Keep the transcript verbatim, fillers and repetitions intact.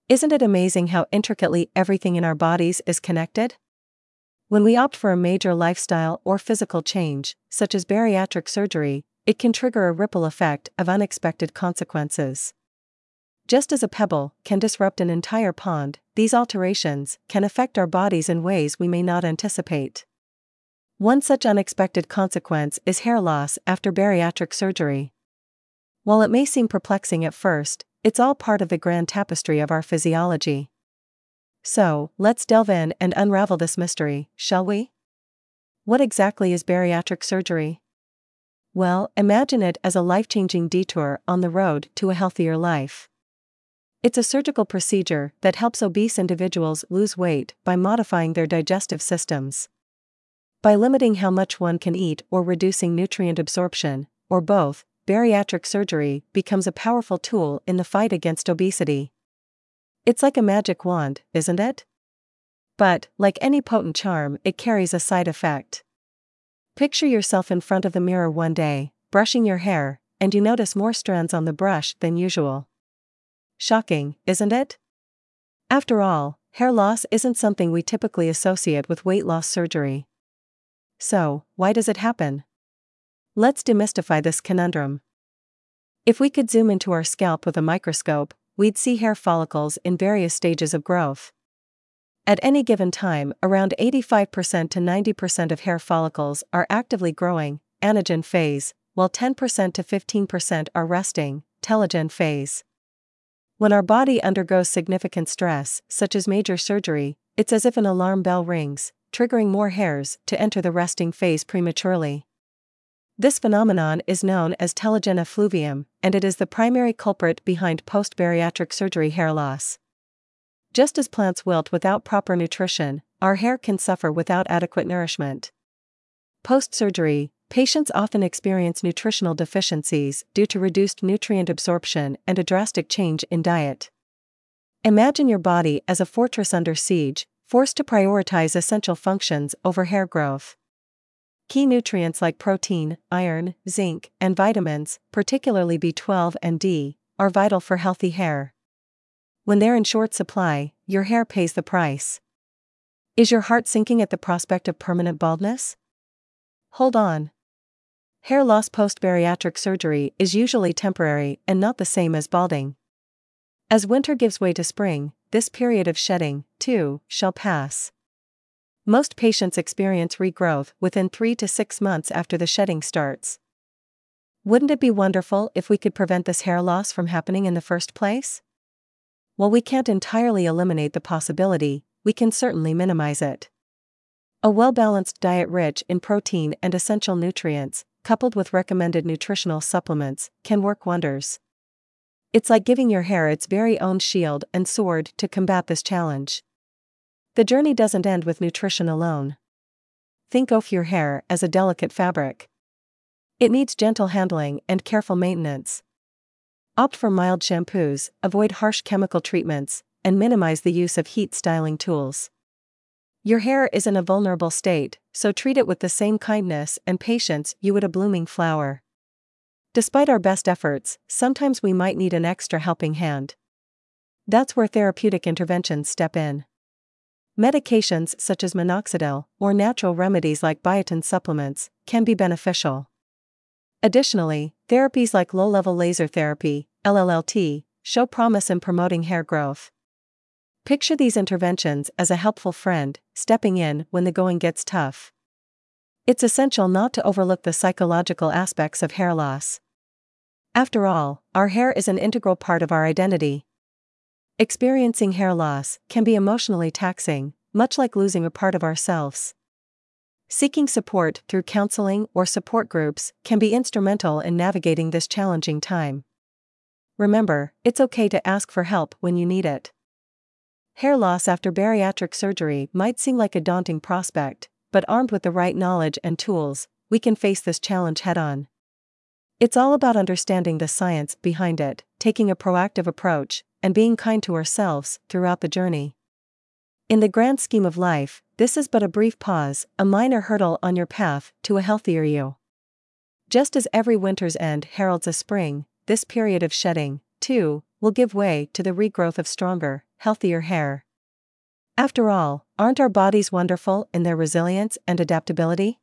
Isn't it amazing how intricately everything in our bodies is connected? When we opt for a major lifestyle or physical change, such as bariatric surgery, it can trigger a ripple effect of unexpected consequences. Just as a pebble can disrupt an entire pond, these alterations can affect our bodies in ways we may not anticipate. One such unexpected consequence is hair loss after bariatric surgery. While it may seem perplexing at first, it's all part of the grand tapestry of our physiology. So, let's delve in and unravel this mystery, shall we? What exactly is bariatric surgery? Well, imagine it as a life-changing detour on the road to a healthier life. It's a surgical procedure that helps obese individuals lose weight by modifying their digestive systems. By limiting how much one can eat or reducing nutrient absorption, or both, bariatric surgery becomes a powerful tool in the fight against obesity. It's like a magic wand, isn't it? But, like any potent charm, it carries a side effect. Picture yourself in front of the mirror one day, brushing your hair, and you notice more strands on the brush than usual. Shocking, isn't it? After all, hair loss isn't something we typically associate with weight loss surgery. So, why does it happen? Let's demystify this conundrum. If we could zoom into our scalp with a microscope, we'd see hair follicles in various stages of growth. At any given time, around eighty-five percent to ninety percent of hair follicles are actively growing, anagen phase, while ten percent to fifteen percent are resting, telogen phase. When our body undergoes significant stress, such as major surgery, it's as if an alarm bell rings, triggering more hairs to enter the resting phase prematurely. This phenomenon is known as telogen effluvium, and it is the primary culprit behind post-bariatric surgery hair loss. Just as plants wilt without proper nutrition, our hair can suffer without adequate nourishment. Post-surgery, patients often experience nutritional deficiencies due to reduced nutrient absorption and a drastic change in diet. Imagine your body as a fortress under siege, forced to prioritize essential functions over hair growth. Key nutrients like protein, iron, zinc, and vitamins, particularly B twelve and D, are vital for healthy hair. When they're in short supply, your hair pays the price. Is your heart sinking at the prospect of permanent baldness? Hold on. Hair loss post-bariatric surgery is usually temporary and not the same as balding. As winter gives way to spring, this period of shedding, too, shall pass. Most patients experience regrowth within three to six months after the shedding starts. Wouldn't it be wonderful if we could prevent this hair loss from happening in the first place? While we can't entirely eliminate the possibility, we can certainly minimize it. A well-balanced diet rich in protein and essential nutrients, coupled with recommended nutritional supplements, can work wonders. It's like giving your hair its very own shield and sword to combat this challenge. The journey doesn't end with nutrition alone. Think of your hair as a delicate fabric. It needs gentle handling and careful maintenance. Opt for mild shampoos, avoid harsh chemical treatments, and minimize the use of heat styling tools. Your hair is in a vulnerable state, so treat it with the same kindness and patience you would a blooming flower. Despite our best efforts, sometimes we might need an extra helping hand. That's where therapeutic interventions step in. Medications such as minoxidil, or natural remedies like biotin supplements, can be beneficial. Additionally, therapies like low-level laser therapy, L L L T, show promise in promoting hair growth. Picture these interventions as a helpful friend, stepping in when the going gets tough. It's essential not to overlook the psychological aspects of hair loss. After all, our hair is an integral part of our identity. Experiencing hair loss can be emotionally taxing, much like losing a part of ourselves. Seeking support through counseling or support groups can be instrumental in navigating this challenging time. Remember, it's okay to ask for help when you need it. Hair loss after bariatric surgery might seem like a daunting prospect, but armed with the right knowledge and tools, we can face this challenge head-on. It's all about understanding the science behind it, taking a proactive approach, and being kind to ourselves throughout the journey. In the grand scheme of life, this is but a brief pause, a minor hurdle on your path to a healthier you. Just as every winter's end heralds a spring, this period of shedding, too, will give way to the regrowth of stronger, healthier hair. After all, aren't our bodies wonderful in their resilience and adaptability?